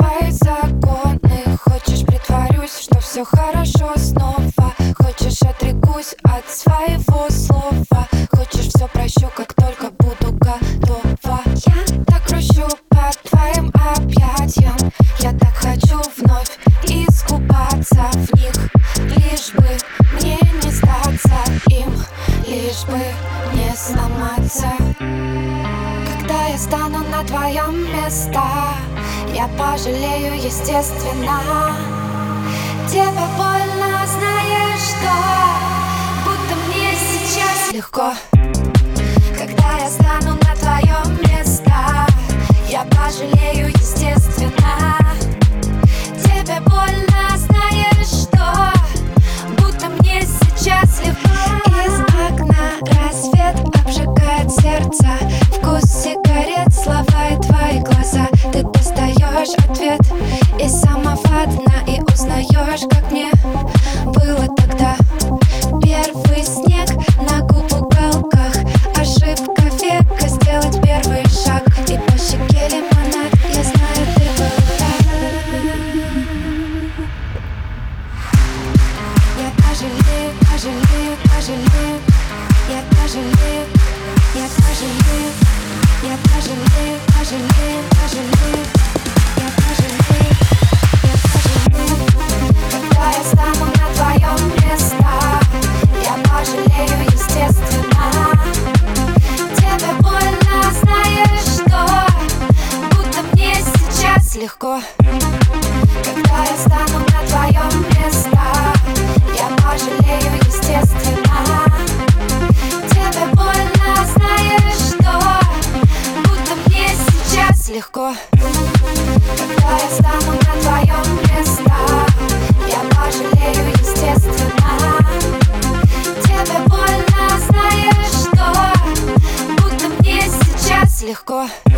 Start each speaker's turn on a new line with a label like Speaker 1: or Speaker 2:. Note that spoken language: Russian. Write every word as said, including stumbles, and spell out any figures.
Speaker 1: твои законы. Хочешь, притворюсь, что все хорошо снова. Хочешь, отрекусь от своего слова. Хочешь, все прощу, как только буду готова. Я так грущу под твоим объятиям. Я так хочу вновь искупаться в них. Лишь бы мне не сдаться им, лишь бы не сломаться. Когда я стану на твоем месте, я пожалею, естественно. Тебе больно, знаешь что? Будто мне сейчас легко. Когда я стану на твоем месте, я пожалею, естественно. Тебе больно, знаешь что? Будто мне сейчас легко. Из окна рассвет обжигает сердце. Вкус сигарет, слова и твои глаза. Ты достаешь ответ из самого дна и узнаешь, как мне было тогда. Первый снег на губ уголках. Ошибка века сделать первый шаг. И по щеке лимонад, я знаю, ты была. Я пожалею, пожалею, пожалею. Я пожалею, я пожалею. Я пожалею, пожалею, пожалею. Я пожалею, я пожалею. Когда я стану на твоем месте, я пожалею, естественно. Тебе больно, знаешь что? Будто мне сейчас легко. Когда я стану на твоем месте, я пожалею, естественно. Тебе больно, знаешь что? Будто мне сейчас легко. Когда я стану на твоем месте, я пожалею, естественно. Тебе больно, знаешь что? Будто мне сейчас легко.